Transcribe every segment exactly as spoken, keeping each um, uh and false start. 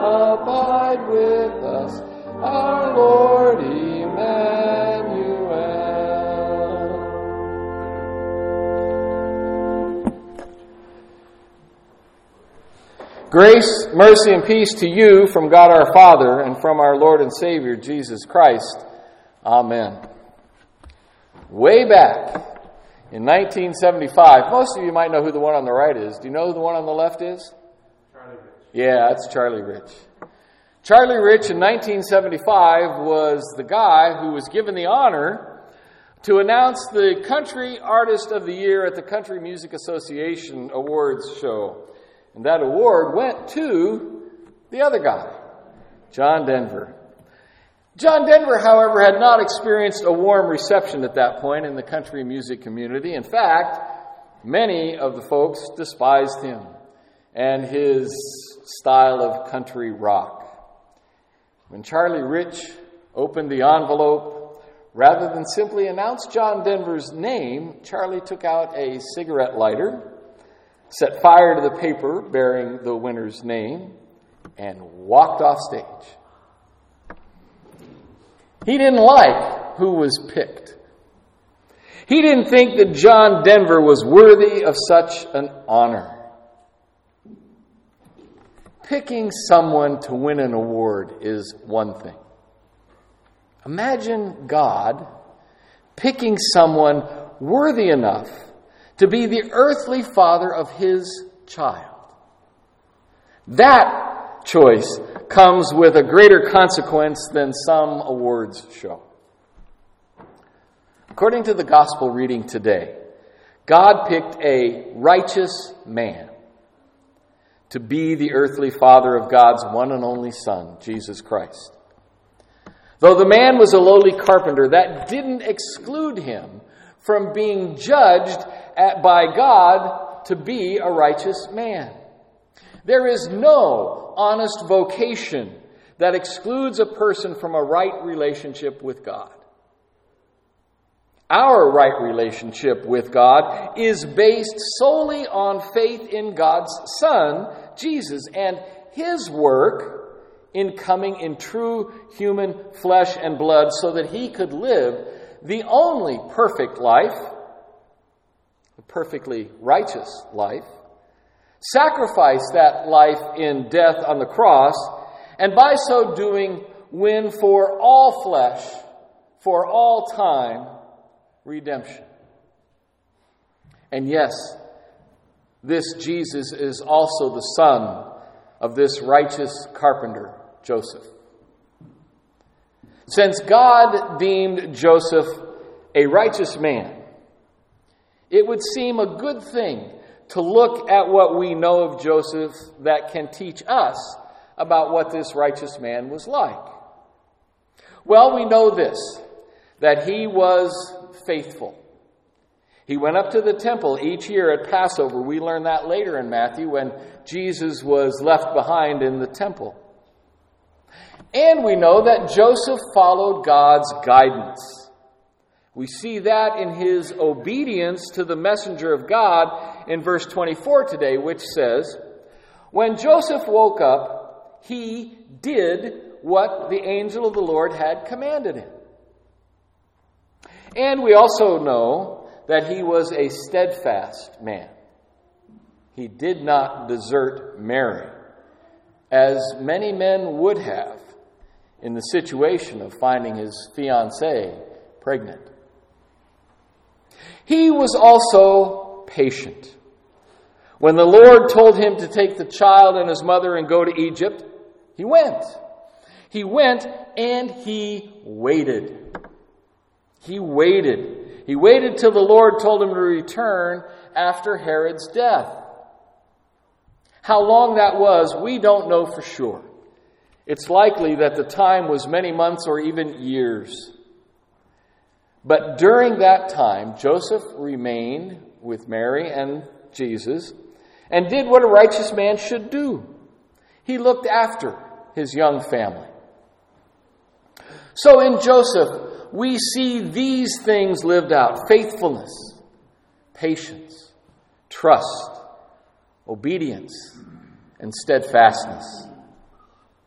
abide with us, our Lord Emmanuel. Grace, mercy, and peace to you from God our Father and from our Lord and Savior, Jesus Christ. Amen. Way back in nineteen seventy-five, most of you might know who the one on the right is. Do you know who the one on the left is? Charlie Rich. Yeah, that's Charlie Rich. Charlie Rich in nineteen seventy-five was the guy who was given the honor to announce the Country Artist of the Year at the Country Music Association Awards show. And that award went to the other guy, John Denver. John Denver, however, had not experienced a warm reception at that point in the country music community. In fact, many of the folks despised him and his style of country rock. When Charlie Rich opened the envelope, rather than simply announce John Denver's name, Charlie took out a cigarette lighter, set fire to the paper bearing the winner's name, and walked off stage. He didn't like who was picked. He didn't think that John Denver was worthy of such an honor. Picking someone to win an award is one thing. Imagine God picking someone worthy enough to be the earthly father of his child. That choice comes with a greater consequence than some awards show. According to the gospel reading today, God picked a righteous man to be the earthly father of God's one and only Son, Jesus Christ. Though the man was a lowly carpenter, that didn't exclude him from being judged at, by God to be a righteous man. There is no honest vocation that excludes a person from a right relationship with God. Our right relationship with God is based solely on faith in God's Son, Jesus, and His work in coming in true human flesh and blood so that He could live the only perfect life, a perfectly righteous life, sacrifice that life in death on the cross, and by so doing win for all flesh, for all time, redemption. And yes, this Jesus is also the son of this righteous carpenter, Joseph. Since God deemed Joseph a righteous man, it would seem a good thing to look at what we know of Joseph that can teach us about what this righteous man was like. Well, we know this, that he was faithful. He went up to the temple each year at Passover. We learn that later in Matthew when Jesus was left behind in the temple. And we know that Joseph followed God's guidance. We see that in his obedience to the messenger of God in verse twenty-four today, which says, "When Joseph woke up, he did what the angel of the Lord had commanded him." And we also know that he was a steadfast man. He did not desert Mary, as many men would have in the situation of finding his fiancée pregnant. He was also patient. When the Lord told him to take the child and his mother and go to Egypt, he went. He went and he waited. He waited. He waited till the Lord told him to return after Herod's death. How long that was, we don't know for sure. It's likely that the time was many months or even years. But during that time, Joseph remained with Mary and Jesus and did what a righteous man should do. He looked after his young family. So in Joseph, we see these things lived out: faithfulness, patience, trust, obedience, and steadfastness.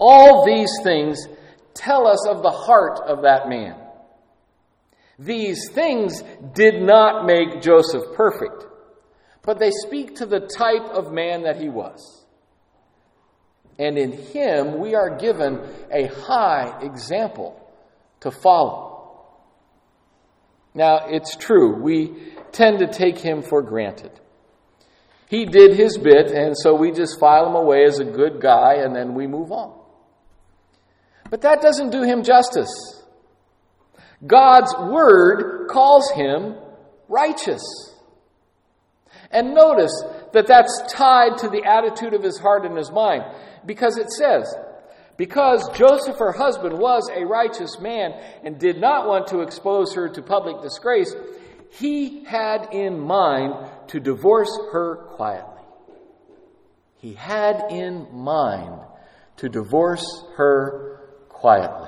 All these things tell us of the heart of that man. These things did not make Joseph perfect, but they speak to the type of man that he was. And in him, we are given a high example to follow. Now, it's true, we tend to take him for granted. He did his bit, and so we just file him away as a good guy, and then we move on. But that doesn't do him justice. God's word calls him righteous. And notice that that's tied to the attitude of his heart and his mind, because it says, because Joseph, her husband, was a righteous man and did not want to expose her to public disgrace, he had in mind to divorce her quietly. He had in mind to divorce her quietly.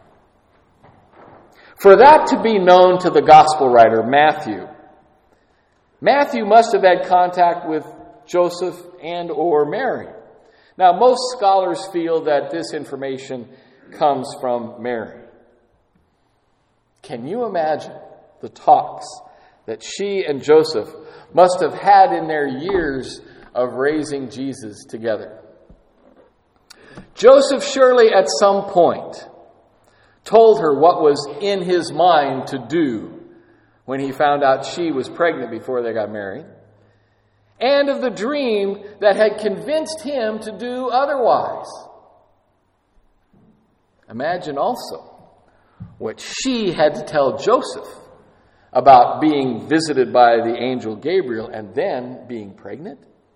For that to be known to the gospel writer, Matthew, Matthew must have had contact with Joseph and or Mary. Now, most scholars feel that this information comes from Mary. Can you imagine the talks that she and Joseph must have had in their years of raising Jesus together? Joseph surely at some point told her what was in his mind to do when he found out she was pregnant before they got married, and of the dream that had convinced him to do otherwise. Imagine also what she had to tell Joseph about being visited by the angel Gabriel and then being pregnant.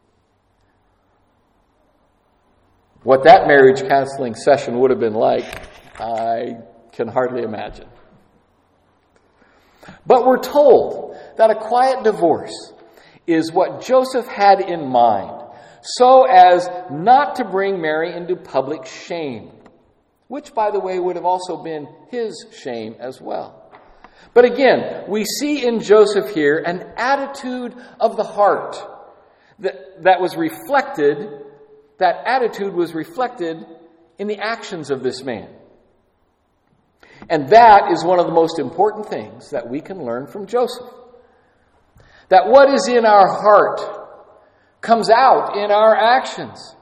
What that marriage counseling session would have been like, I can hardly imagine. But we're told that a quiet divorce is what Joseph had in mind, so as not to bring Mary into public shame, which, by the way, would have also been his shame as well. But again, we see in Joseph here an attitude of the heart that, that was reflected, that attitude was reflected in the actions of this man. And that is one of the most important things that we can learn from Joseph. That what is in our heart comes out in our actions.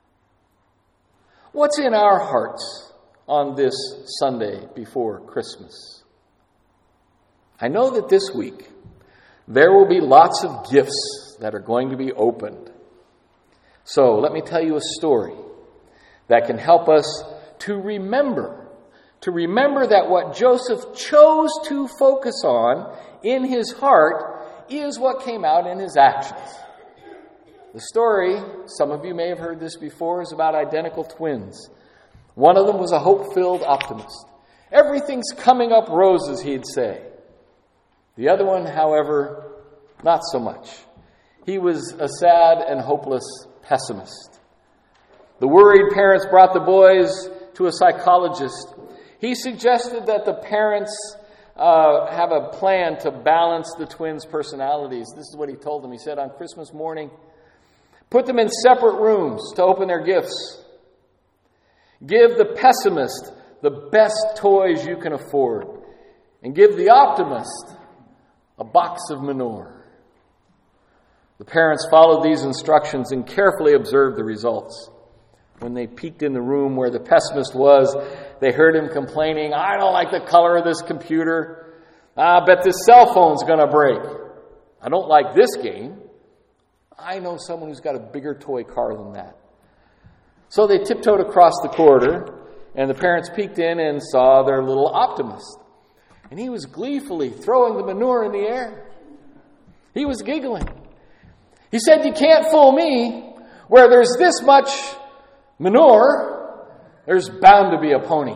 What's in our hearts on this Sunday before Christmas? I know that this week there will be lots of gifts that are going to be opened. So let me tell you a story that can help us to remember To remember that what Joseph chose to focus on in his heart is what came out in his actions. The story, some of you may have heard this before, is about identical twins. One of them was a hope-filled optimist. Everything's coming up roses, he'd say. The other one, however, not so much. He was a sad and hopeless pessimist. The worried parents brought the boys to a psychologist. He suggested that the parents uh, have a plan to balance the twins' personalities. This is what he told them. He said, on Christmas morning, put them in separate rooms to open their gifts. Give the pessimist the best toys you can afford. And give the optimist a box of manure. The parents followed these instructions and carefully observed the results. When they peeked in the room where the pessimist was, they heard him complaining, I don't like the color of this computer. I bet this cell phone's going to break. I don't like this game. I know someone who's got a bigger toy car than that. So they tiptoed across the corridor, and the parents peeked in and saw their little optimist. And he was gleefully throwing the manure in the air. He was giggling. He said, you can't fool me. Where there's this much manure, there's bound to be a pony.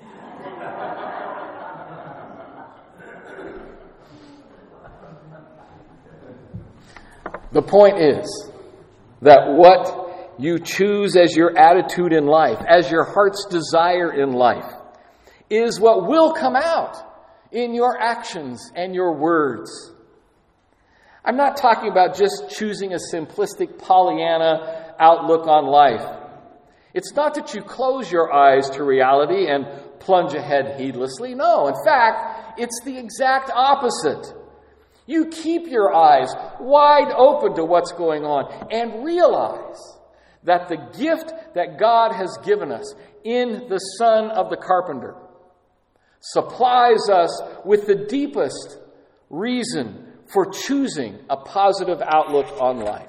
The point is that what you choose as your attitude in life, as your heart's desire in life, is what will come out in your actions and your words. I'm not talking about just choosing a simplistic Pollyanna outlook on life. It's not that you close your eyes to reality and plunge ahead heedlessly. No, in fact, it's the exact opposite. You keep your eyes wide open to what's going on and realize that the gift that God has given us in the Son of the carpenter supplies us with the deepest reason for choosing a positive outlook on life.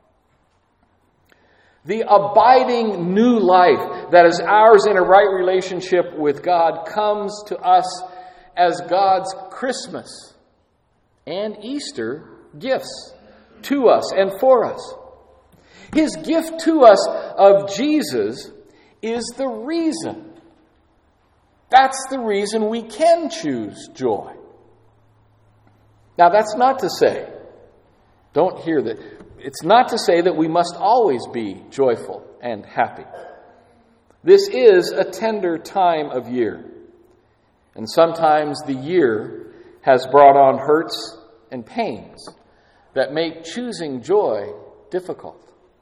The abiding new life that is ours in a right relationship with God comes to us as God's Christmas and Easter gifts to us and for us. His gift to us of Jesus is the reason. That's the reason we can choose joy. Now, that's not to say, don't hear that, it's not to say that we must always be joyful and happy. This is a tender time of year. And sometimes the year has brought on hurts and pains that make choosing joy difficult.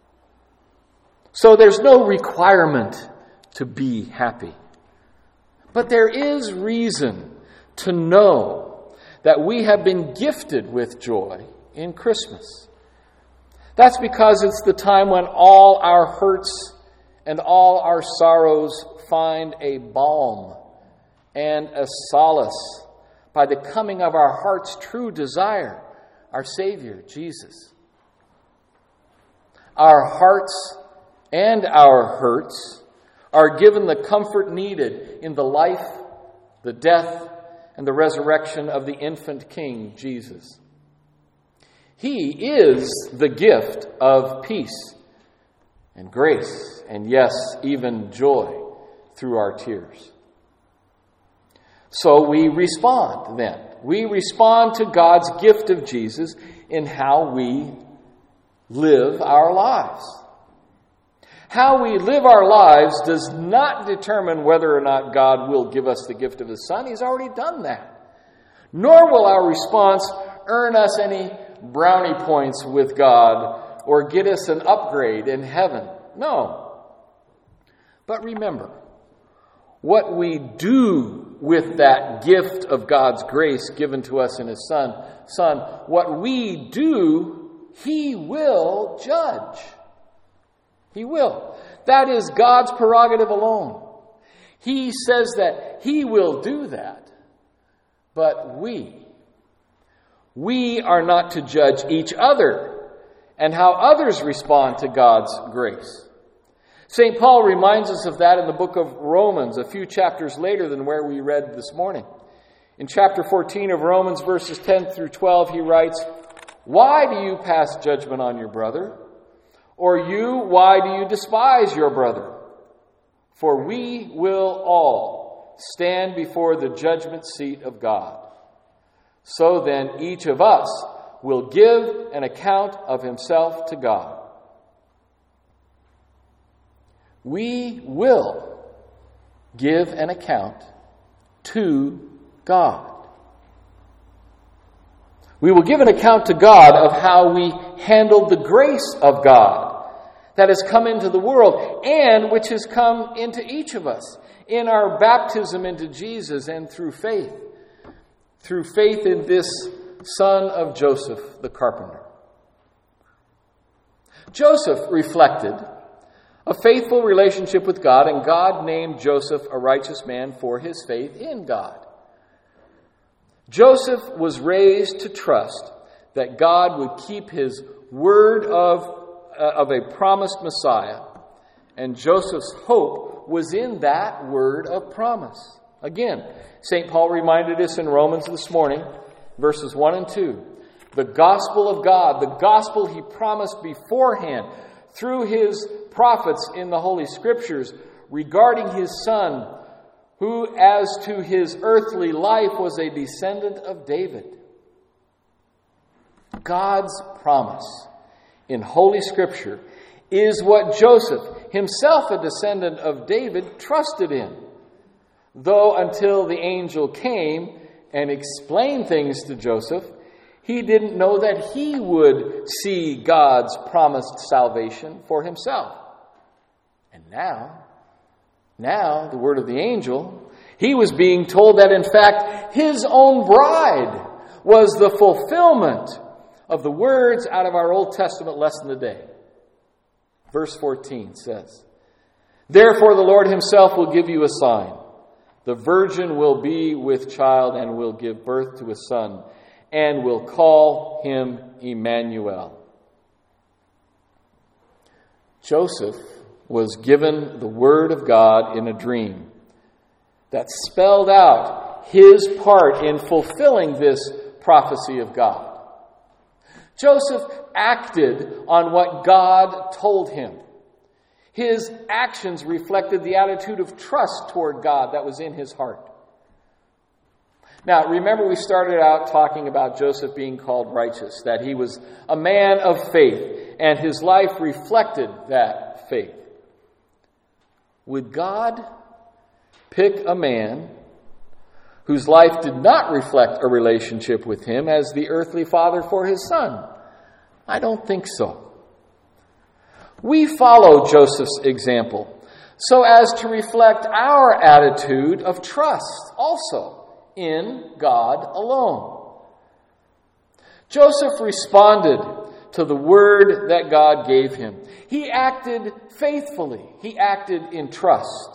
So there's no requirement to be happy. But there is reason to know that we have been gifted with joy in Christmas. That's because it's the time when all our hurts and all our sorrows find a balm and a solace by the coming of our heart's true desire, our Savior, Jesus. Our hearts and our hurts are given the comfort needed in the life, the death, and the resurrection of the infant King, Jesus. He is the gift of peace and grace, and yes, even joy through our tears. So we respond then. We respond to God's gift of Jesus in how we live our lives. How we live our lives does not determine whether or not God will give us the gift of His Son. He's already done that. Nor will our response earn us any brownie points with God or get us an upgrade in heaven. No. But remember, what we do with that gift of God's grace given to us in His Son, Son, what we do, He will judge. He will. That is God's prerogative alone. He says that He will do that. But we, we are not to judge each other and how others respond to God's grace. Saint Paul reminds us of that in the book of Romans, a few chapters later than where we read this morning. In chapter fourteen of Romans, verses ten through twelve, he writes, "Why do you pass judgment on your brother? Or you, why do you despise your brother? For we will all stand before the judgment seat of God. So then each of us will give an account of himself to God." We will give an account to God. We will give an account to God of how we handled the grace of God that has come into the world and which has come into each of us in our baptism into Jesus and through faith. Through faith in this son of Joseph the carpenter. Joseph reflected a faithful relationship with God, and God named Joseph a righteous man for his faith in God. Joseph was raised to trust that God would keep His word of, uh, of a promised Messiah, and Joseph's hope was in that word of promise. Again, Saint Paul reminded us in Romans this morning, verses one and two, the gospel of God, the gospel He promised beforehand through His prophets in the Holy Scriptures regarding His Son, who as to His earthly life was a descendant of David. God's promise in Holy Scripture is what Joseph, himself a descendant of David, trusted in. Though until the angel came and explained things to Joseph, he didn't know that he would see God's promised salvation for himself. And now, now, the word of the angel, he was being told that in fact his own bride was the fulfillment of the words out of our Old Testament lesson today. Verse fourteen says, "Therefore the Lord himself will give you a sign. The virgin will be with child and will give birth to a son, and will call him Emmanuel." Joseph was given the word of God in a dream that spelled out his part in fulfilling this prophecy of God. Joseph acted on what God told him. His actions reflected the attitude of trust toward God that was in his heart. Now, remember we started out talking about Joseph being called righteous, that he was a man of faith, and his life reflected that faith. Would God pick a man whose life did not reflect a relationship with him as the earthly father for his son? I don't think so. We follow Joseph's example so as to reflect our attitude of trust also in God alone. Joseph responded to the word that God gave him. He acted faithfully. He acted in trust.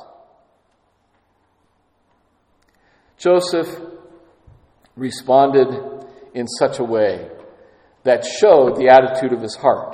Joseph responded in such a way that showed the attitude of his heart.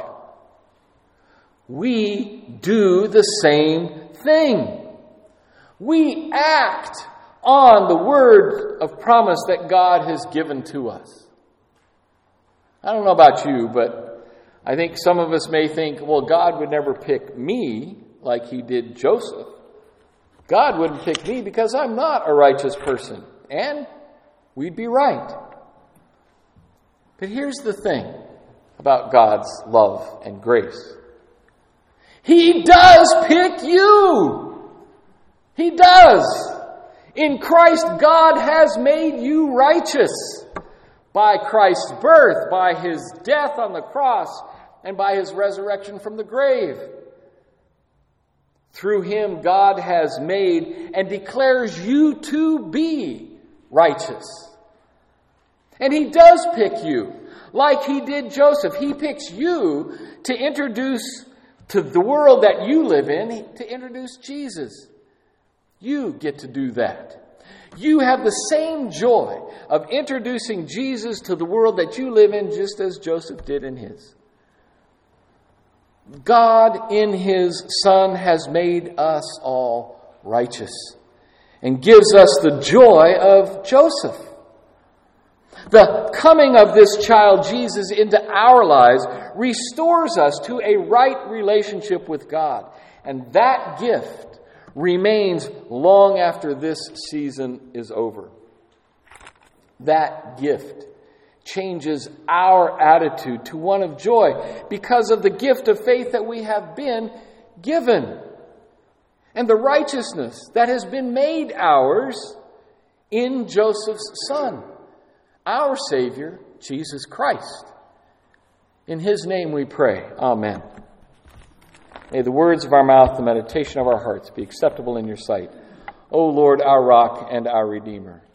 We do the same thing. We act on the word of promise that God has given to us. I don't know about you, but I think some of us may think, well, God would never pick me like he did Joseph. God wouldn't pick me because I'm not a righteous person. And we'd be right. But here's the thing about God's love and grace. He does pick you. He does. In Christ, God has made you righteous by Christ's birth, by his death on the cross, and by his resurrection from the grave. Through him, God has made and declares you to be righteous. And he does pick you, like he did Joseph. He picks you to introduce to the world that you live in, to introduce Jesus. You get to do that. You have the same joy of introducing Jesus to the world that you live in, just as Joseph did in his. God in his Son has made us all righteous and gives us the joy of Joseph. The coming of this child Jesus into our lives restores us to a right relationship with God. And that gift remains long after this season is over. That gift changes our attitude to one of joy because of the gift of faith that we have been given and the righteousness that has been made ours in Joseph's Son, our Savior, Jesus Christ. In his name we pray. Amen. May the words of our mouth, the meditation of our hearts be acceptable in your sight, O Lord, our rock and our Redeemer.